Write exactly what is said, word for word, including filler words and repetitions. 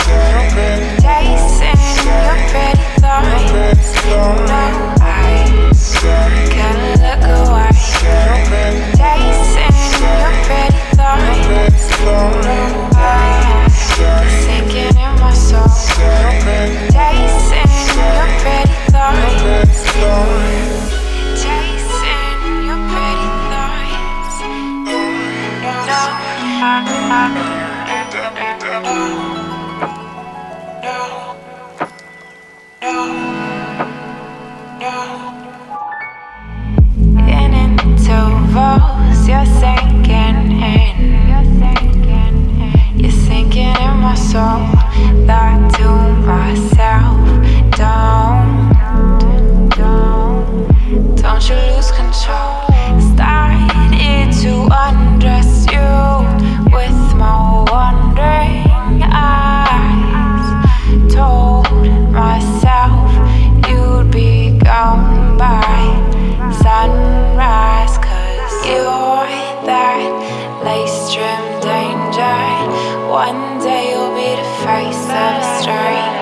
Chasing your pretty thoughts. No, I can't look away. Chasing your pretty thoughts. No, I sinking in my soul. Chasing your pretty thoughts. Chasing your pretty thoughts. No, I. In intervals, you're sinking in. You're sinking in my soul. Thought to myself, don't, don't, don't you lose control. Started to undress you with my wandering eyes. Told myself you'd be gone by sunrise, cause you're that lace trim danger. One day you'll be the face of a stranger.